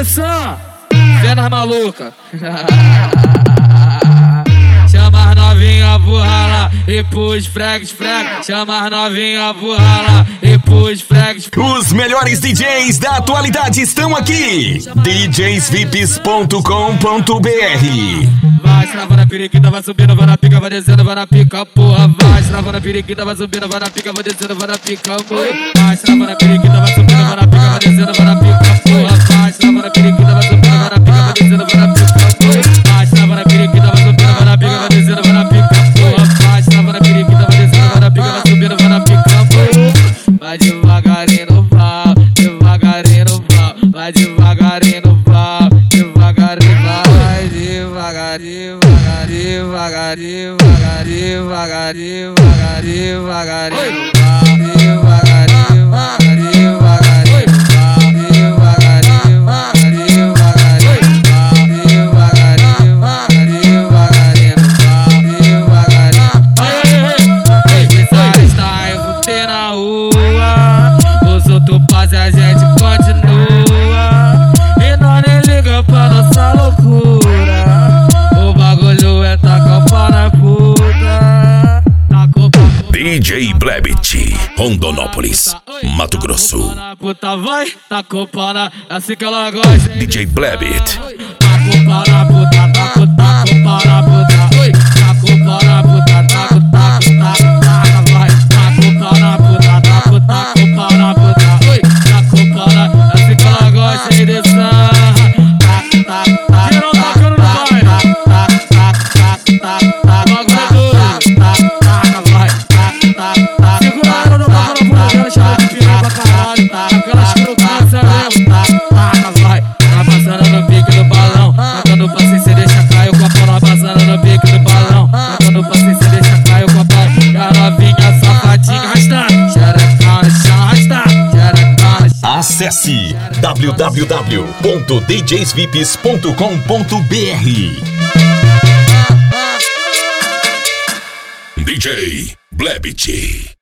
direção, cenas maluca. Chama as novinha pro ralar e pros fregues. Chama as novinha pro ralar e pros fregues. Os melhores DJs da atualidade estão aqui. DJsVips.com.br. Vai travando a periquita, vai subindo, vai na pica, vai descendo, vai na pica, porra. Vai travando a periquita, vai subindo, vai na pica, vai descendo, vai na pica, porra. Vai travando a periquita, vai subindo, vai na pica, vai descendo, vai na pica, porra. Vai travando a periquita, vai subindo, vai na pica, vai descendo, vai na pica, porra. Vai travando a periquita, vai subindo, vai na pica, vai descendo, vai na pica, porra. Vai travando a periquita, vai descendo, vai na pica, vai subindo, vai na pica, porra. Vai devagarinho no pau, devagarinho no pau, vai devagarinho no pau, devagarinho, vai devagar, devagar, devagar, devagar, devagar, devagar, devagar, devagar, devagar, a gente continua e nós nem liga pra nossa loucura. O bagulho é tacar o pau na puta. DJ Blebit, Rondonópolis, Mato Grosso. Puta vai, tacou pau na, assim que ela gosta. DJ Blebit. Tacou pau na puta, tacou pau na puta. Oi, tacou pau na puta, taca, vai. Tacou pau na puta, tacou pau na puta. Assim que ela gosta de dançar. Geral tacando no baile. Bagulho é doido. Vai. Segura ela no bagulho, na bunda dela, chama de piranha pra caralho. Aquelas que não cansa mesmo. Vai. Tá passando no pique do balão. Quando passa cê deixa cair o copo. Tá passando no pique do balão. Quando passa cê deixa cair o copo. E a novinha safadinha arrastando. Xerecão no chão arrastando. Acesse www.djsvips.com.br. DJ Blebit.